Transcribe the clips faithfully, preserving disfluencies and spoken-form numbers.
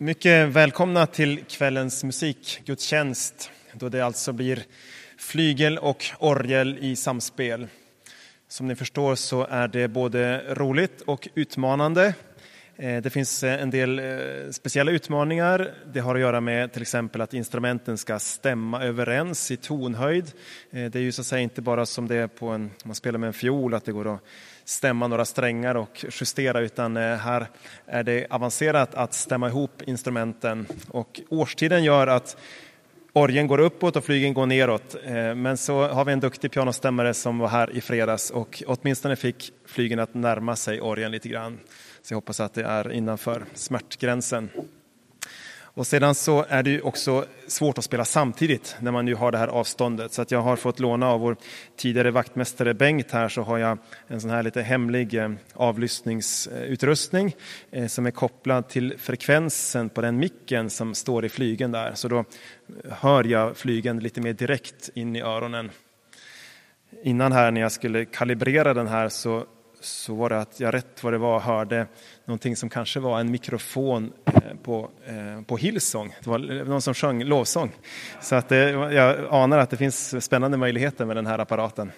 Mycket välkomna till kvällens musikgudstjänst, då det alltså blir flygel och orgel i samspel. Som ni förstår så är det både roligt och utmanande. Det finns en del speciella utmaningar. Det har att göra med till exempel att instrumenten ska stämma överens i tonhöjd. Det är ju så att säga inte bara som det är på en, man spelar med en fiol, att det går att stämma några strängar och justera, utan här är det avancerat att stämma ihop instrumenten. Och årstiden gör att orgeln går uppåt och flygen går neråt. Men så har vi en duktig pianostämmare som var här i fredags och åtminstone fick flygen att närma sig orgeln lite grann. Så jag hoppas att det är innanför smärtgränsen. Och sedan så är det ju också svårt att spela samtidigt när man nu har det här avståndet. Så att jag har fått låna av vår tidigare vaktmästare Bengt här, så har jag en sån här lite hemlig avlyssningsutrustning som är kopplad till frekvensen på den micken som står i flygen där. Så då hör jag flygen lite mer direkt in i öronen. Innan här när jag skulle kalibrera den här så så var det att jag rätt vad det var hörde någonting som kanske var en mikrofon på, på Hillsong. Det var någon som sjöng lovsång. Så att det, jag anar att det finns spännande möjligheter med den här apparaten.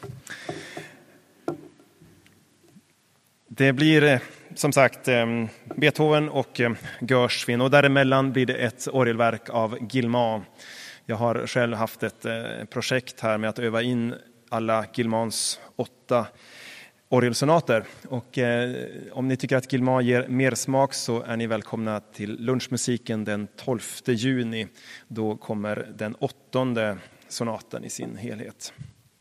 Det blir som sagt Beethoven och Gershwin, och däremellan blir det ett orgelverk av Guilmant. Jag har själv haft ett projekt här med att öva in alla Guilmants åtta orgelsonater, och eh, om ni tycker att Guilmant ger mer smak så är ni välkomna till lunchmusiken den tolfte juni. Då kommer den åttonde sonaten i sin helhet.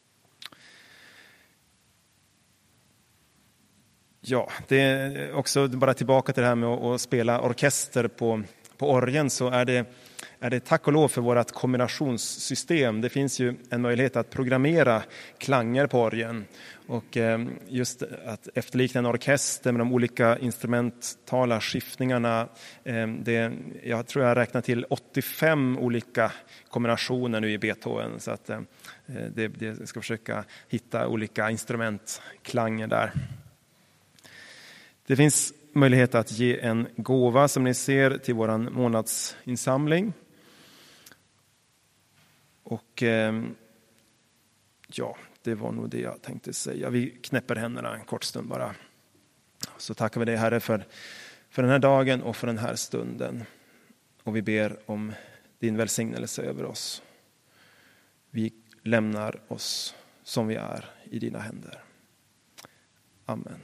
Ja, det är också bara tillbaka till det här med att, att spela orkester på, på orgeln, så är det är det tack och lov för vårt kombinationssystem. Det finns ju en möjlighet att programmera klanger på orgeln. Och just att efterlikna en orkester med de olika instrumentala skiftningarna. Det, jag tror jag räknar till åttiofem olika kombinationer nu i Beethoven. Så att det, det ska försöka hitta olika instrumentklanger där. Det finns möjlighet att ge en gåva som ni ser till våran månadsinsamling. Och ja, det var nog det jag tänkte säga. Vi knäpper händerna en kort stund bara. Så tackar vi dig, Herre, för, för den här dagen och för den här stunden. Och vi ber om din välsignelse över oss. Vi lämnar oss som vi är i dina händer. Amen.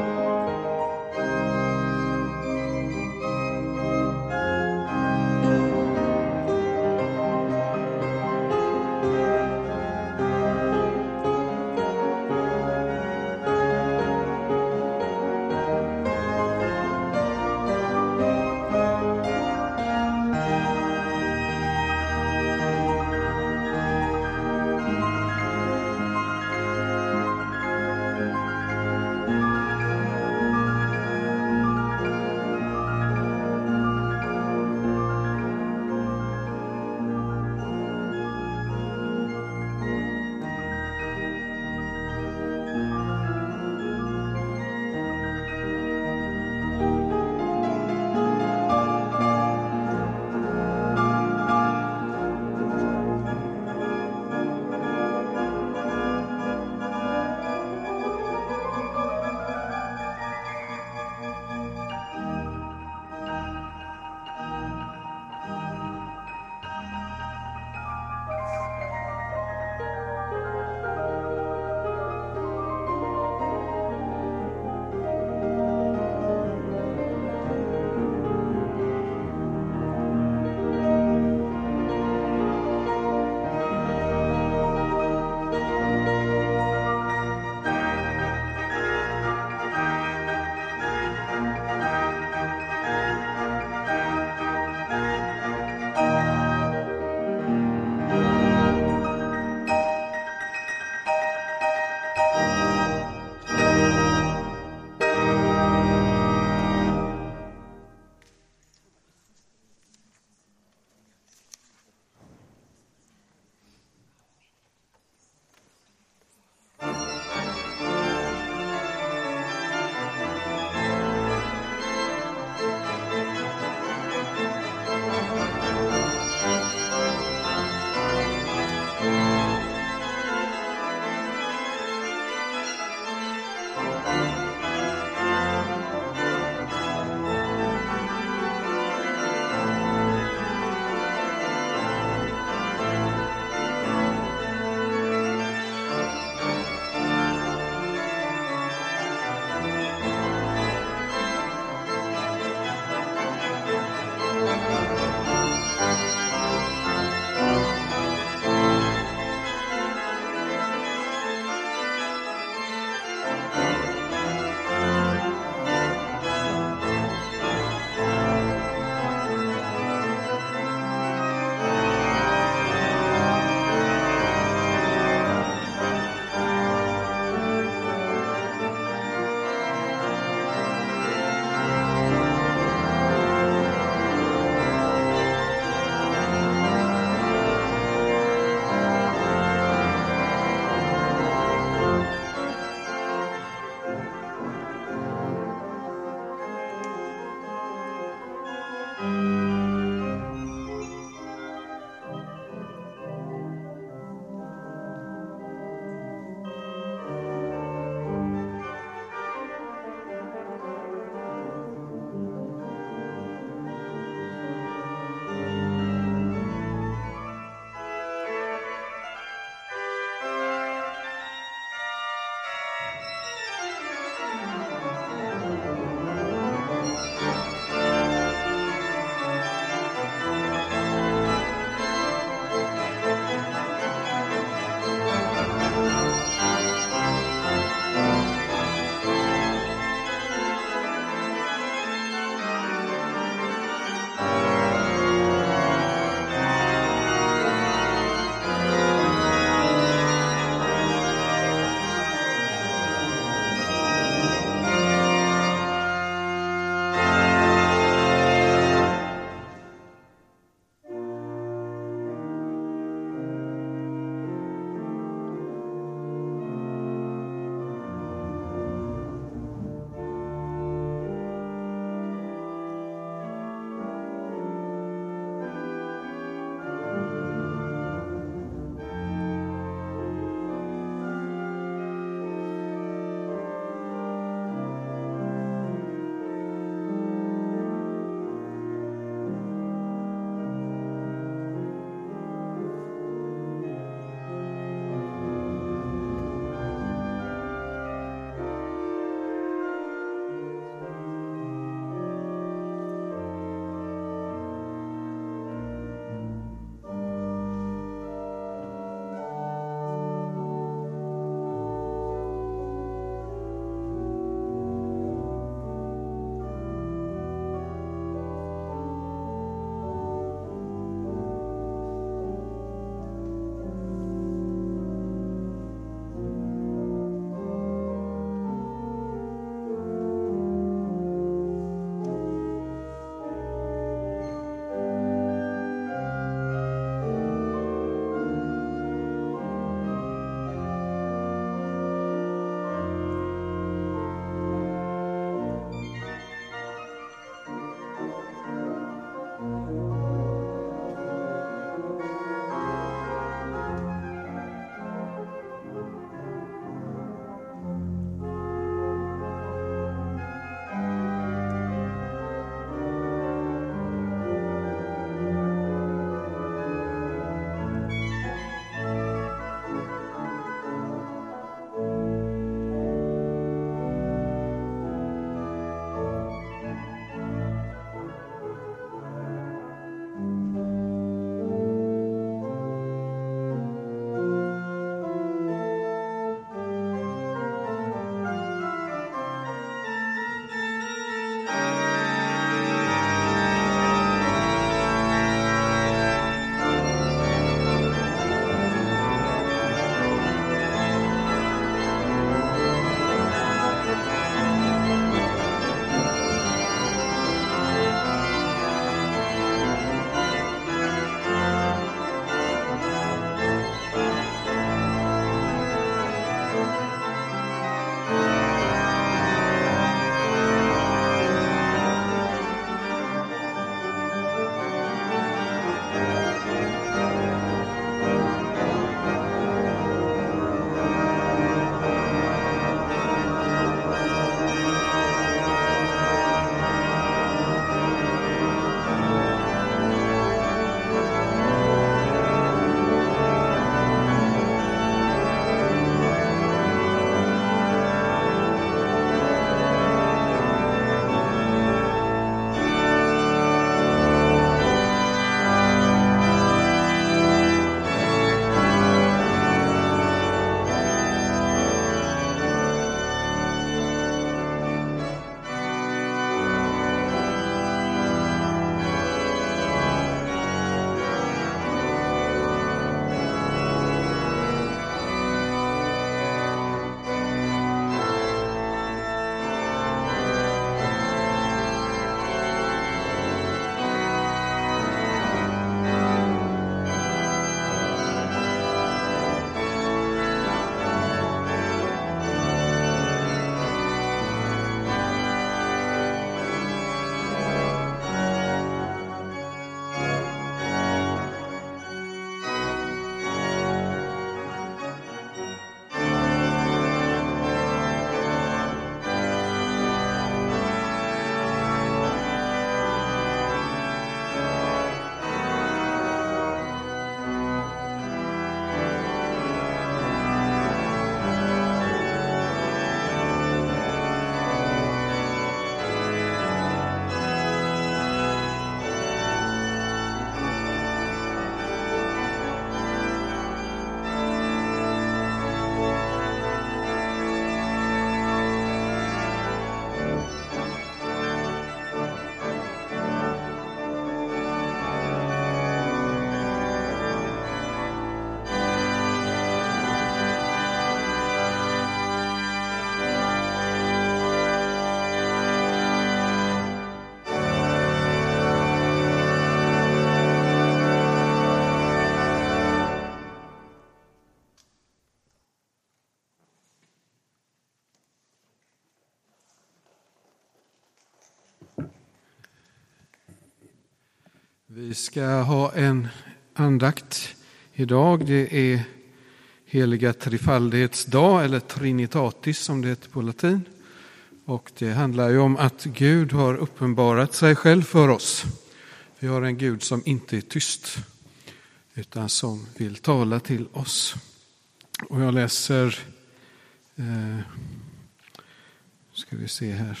Vi ska ha en andakt idag. Det är heliga trefaldighetsdag, eller Trinitatis som det heter på latin. Och det handlar ju om att Gud har uppenbarat sig själv för oss. Vi har en Gud som inte är tyst, utan som vill tala till oss. Och jag läser, eh, ska vi se här,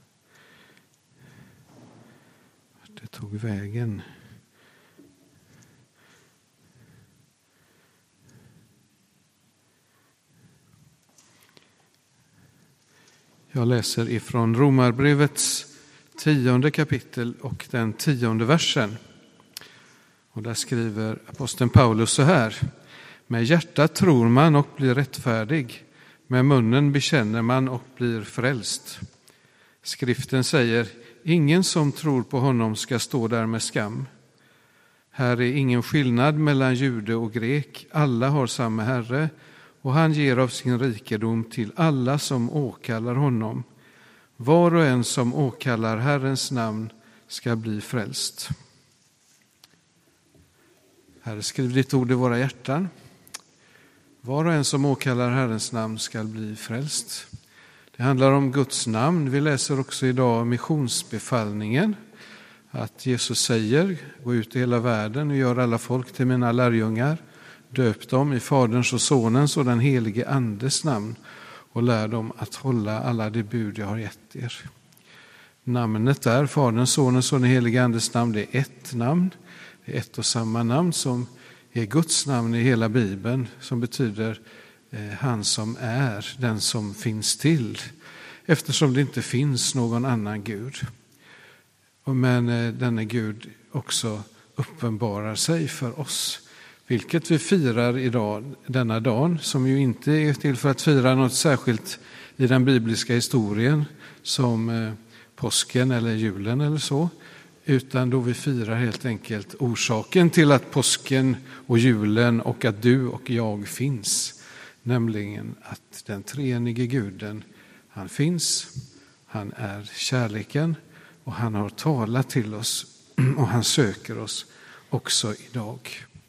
vart det tog vägen. Jag läser ifrån Romarbrevets tionde kapitel och den tionde versen. Och där skriver aposteln Paulus så här: med hjärtat tror man och blir rättfärdig, med munnen bekänner man och blir frälst. Skriften säger: ingen som tror på honom ska stå där med skam. Här är ingen skillnad mellan jude och grek, alla har samma Herre, och han ger av sin rikedom till alla som åkallar honom. Var och en som åkallar Herrens namn ska bli frälst. Herre, skriv ditt ord i våra hjärtan. Var och en som åkallar Herrens namn ska bli frälst. Det handlar om Guds namn. Vi läser också idag missionsbefallningen. Att Jesus säger: gå ut i hela världen och gör alla folk till mina lärjungar. Döp dem i Faderns och Sonens och den helige Andes namn och lär dem att hålla alla de bud jag har gett er. Namnet där, Faderns, Sonens och den helige Andes namn, det är ett namn. Det är ett och samma namn som är Guds namn i hela Bibeln, som betyder eh, han som är, den som finns till. Eftersom det inte finns någon annan Gud. Men eh, denne Gud också uppenbarar sig för oss. Vilket vi firar idag, denna dagen, som ju inte är till för att fira något särskilt i den bibliska historien som eh, påsken eller julen eller så, utan då vi firar helt enkelt orsaken till att påsken och julen och att du och jag finns, nämligen att den treenige Guden, han finns, han är kärleken och han har talat till oss och han söker oss också idag.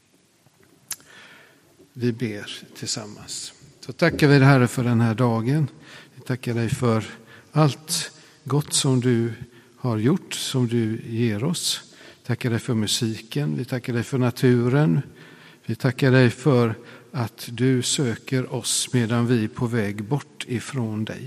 Vi ber tillsammans. Så tackar vi dig, Herre, för den här dagen. Vi tackar dig för allt gott som du har gjort, som du ger oss. Vi tackar dig för musiken, vi tackar dig för naturen. Vi tackar dig för att du söker oss medan vi är på väg bort ifrån dig.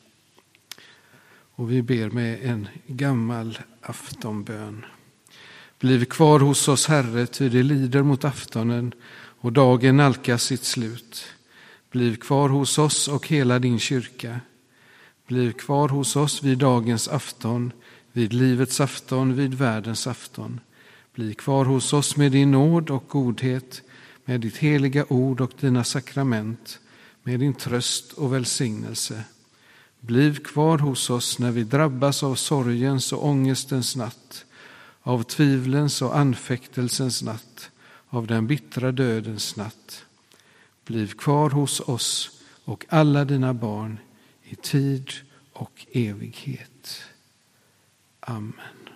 Och vi ber med en gammal aftonbön. Bliv kvar hos oss, Herre, ty det lider mot aftonen och dagen nalkas sitt slut. Bliv kvar hos oss och hela din kyrka. Bliv kvar hos oss vid dagens afton, vid livets afton, vid världens afton. Bliv kvar hos oss med din nåd och godhet, med ditt heliga ord och dina sakrament, med din tröst och välsignelse. Bliv kvar hos oss när vi drabbas av sorgens och ångestens natt, av tvivlens och anfäktelsens natt, av den bittra dödens natt. Bliv kvar hos oss och alla dina barn i tid och evighet. Amen.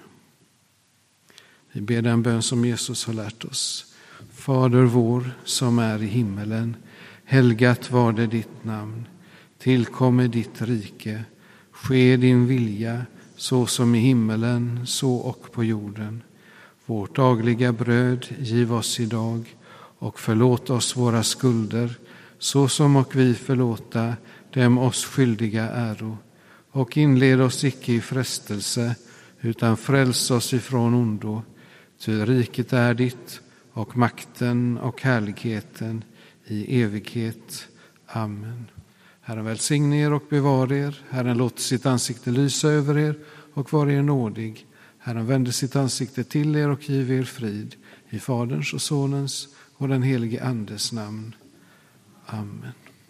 Vi ber den bön som Jesus har lärt oss. Fader vår som är i himmelen, helgat var det ditt namn. Tillkommer ditt rike, ske din vilja så som i himmelen, så och på jorden. Vårt dagliga bröd giv oss idag och förlåt oss våra skulder så som och vi förlåta dem oss skyldiga äro. Och inled oss icke i frestelse utan fräls oss ifrån ondo. Ty riket är ditt och makten och härligheten i evighet. Amen. Herren välsigne er och bevara er. Herren låter sitt ansikte lysa över er och vara er nådig. Herren vänder sitt ansikte till er och giver er frid. I Faderns och Sonens och den helige Andes namn. Amen.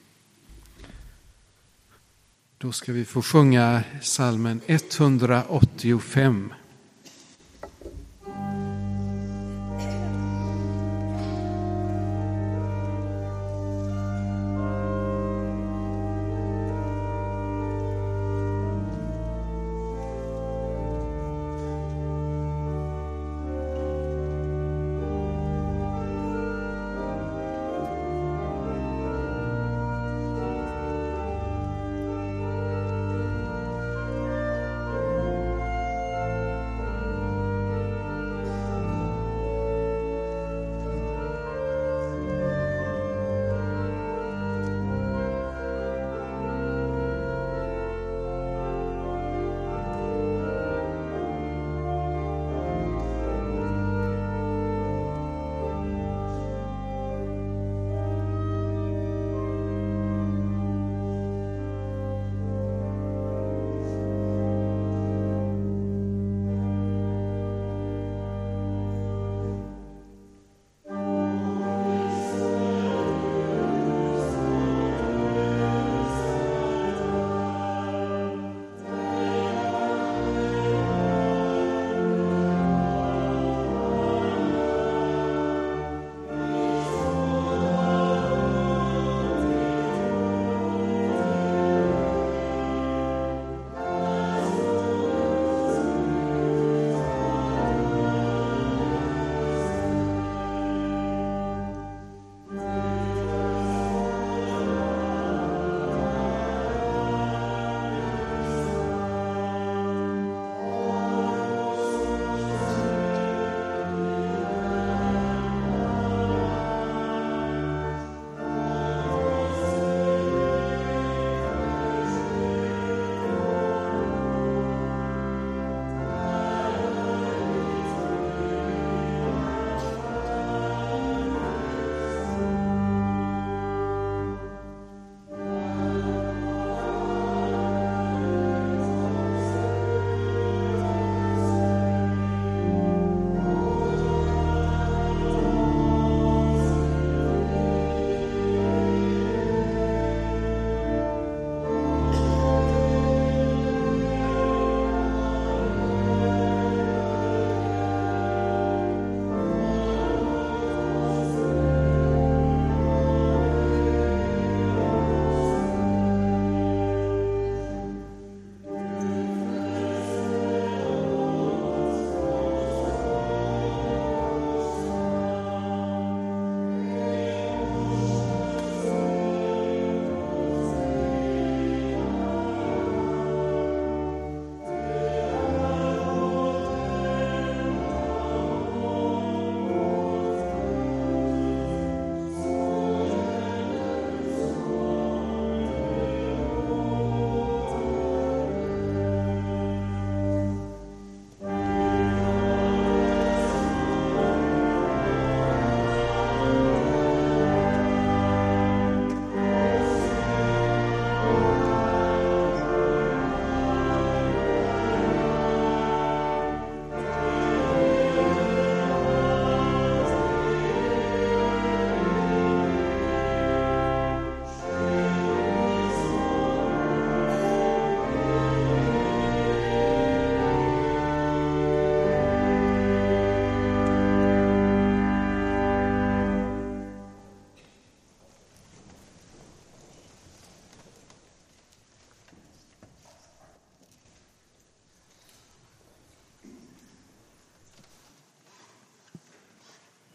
Då ska vi få sjunga psalmen etthundraåttiofem.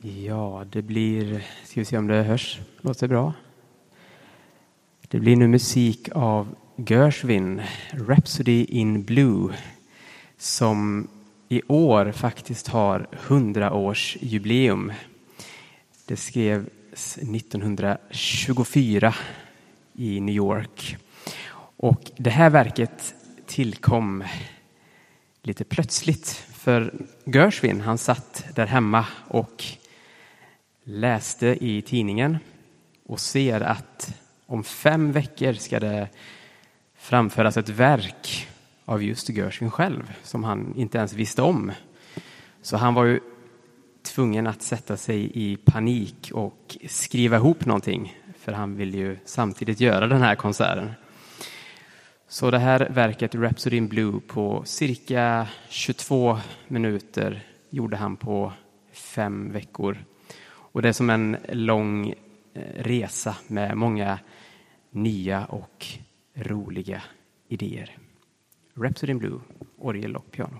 Ja, det blir, ska vi se om det hörs, låter bra. Det blir nu musik av Gershwin, Rhapsody in Blue, som i år faktiskt har hundraårsjubileum. Det skrevs nittonhundratjugofyra i New York. Och det här verket tillkom lite plötsligt, för Gershwin, han satt där hemma och läste i tidningen och ser att om fem veckor ska det framföras ett verk av just Gershwin själv som han inte ens visste om. Så han var ju tvungen att sätta sig i panik och skriva ihop någonting, för han ville ju samtidigt göra den här konserten. Så det här verket Rhapsody in Blue på cirka tjugotvå minuter gjorde han på fem veckor. Och det är som en lång resa med många nya och roliga idéer. Rhapsody in Blue, orgel och piano.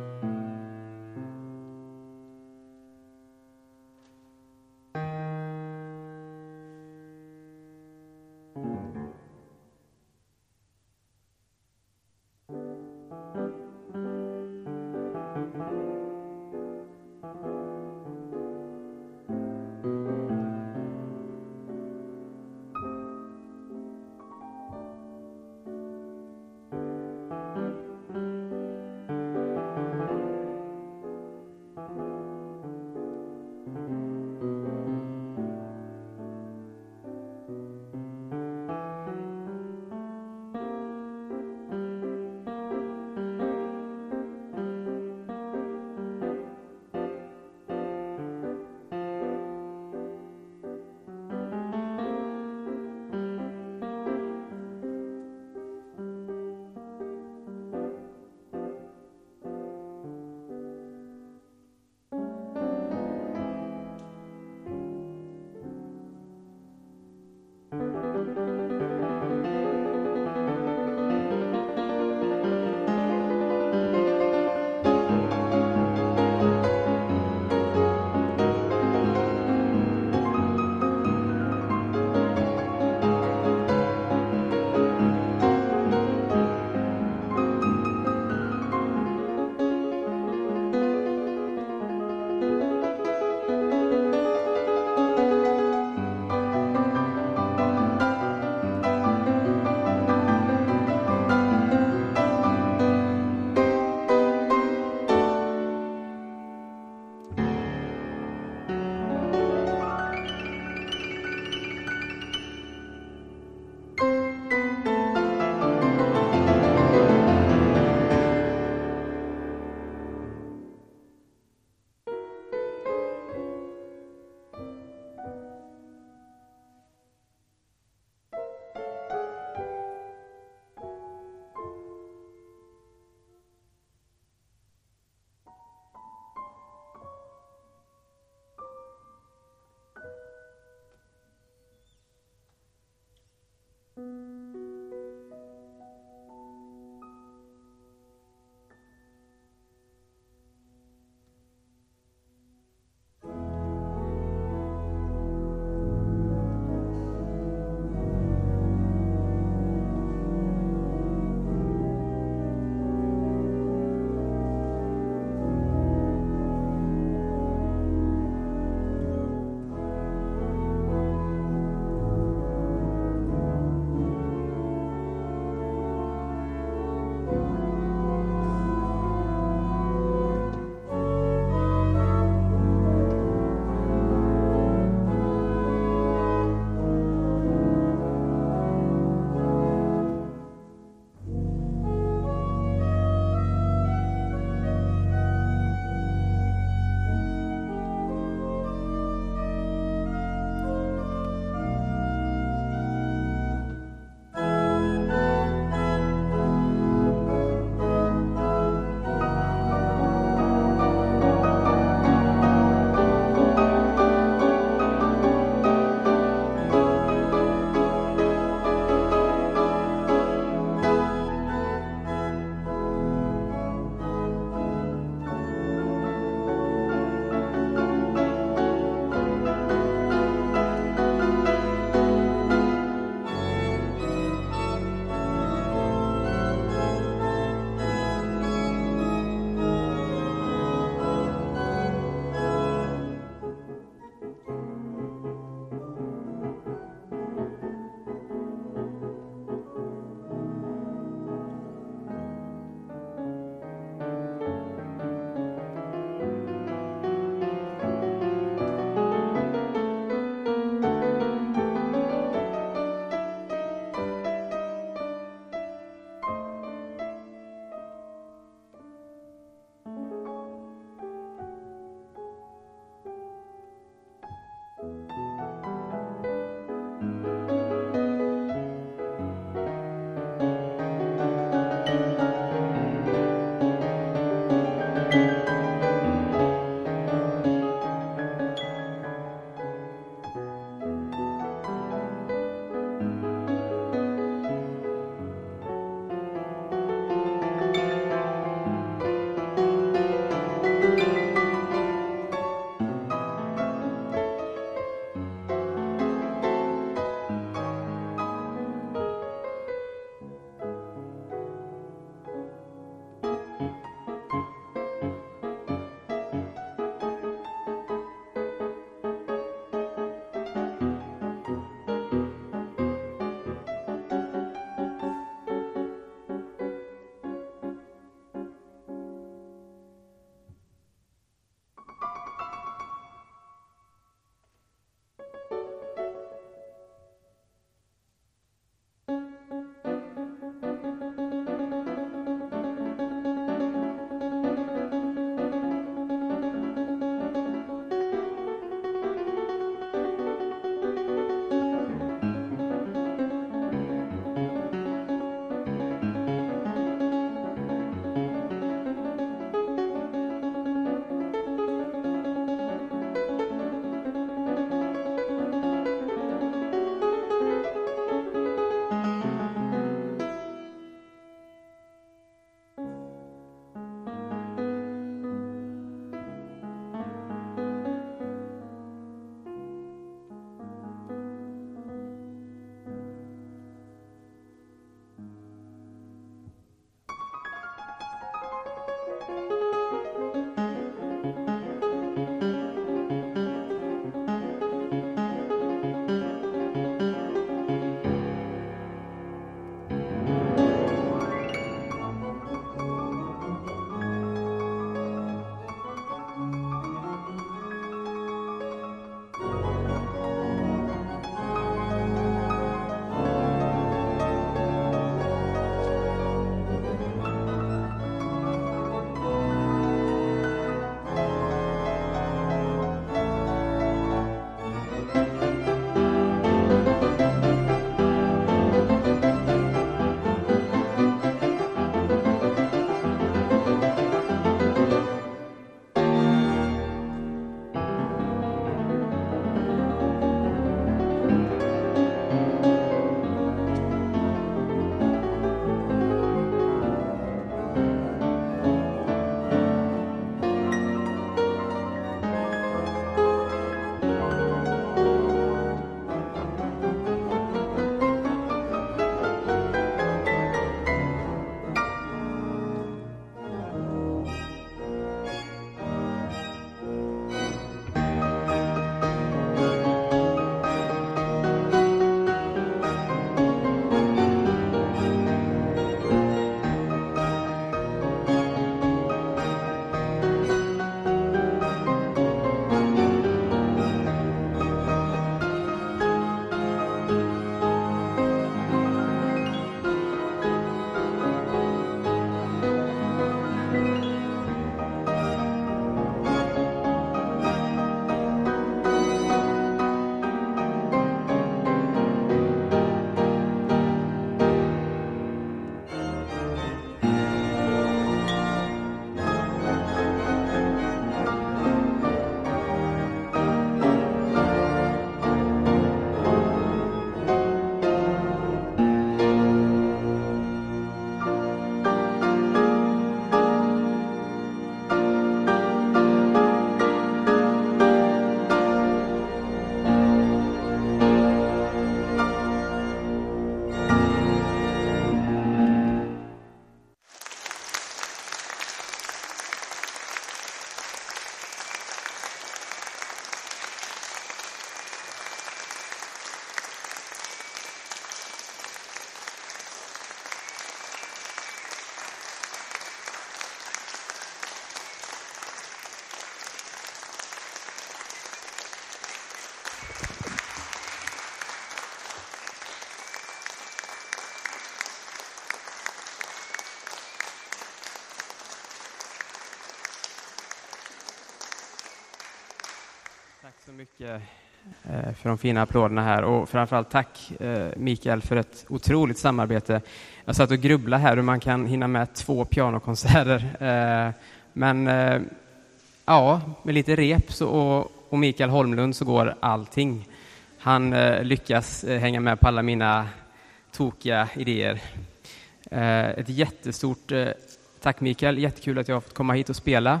så mycket för de fina applåderna här, och framförallt tack Mikael för ett otroligt samarbete. Jag satt och grubblade här hur man kan hinna med två pianokonserter, men ja, med lite rep så, och, och Mikael Holmlund så går allting. Han lyckas hänga med på alla mina tokiga idéer. Ett jättestort tack Mikael, jättekul att jag har fått komma hit och spela.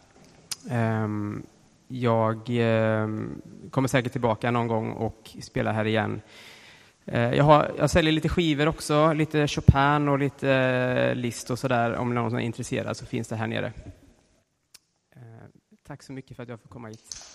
Jag kommer säkert tillbaka någon gång och spela här igen. Jag, har, jag säljer lite skivor också, lite Chopin och lite Liszt och sådär. Om någon är intresserad så finns det här nere. Tack så mycket för att jag får komma hit.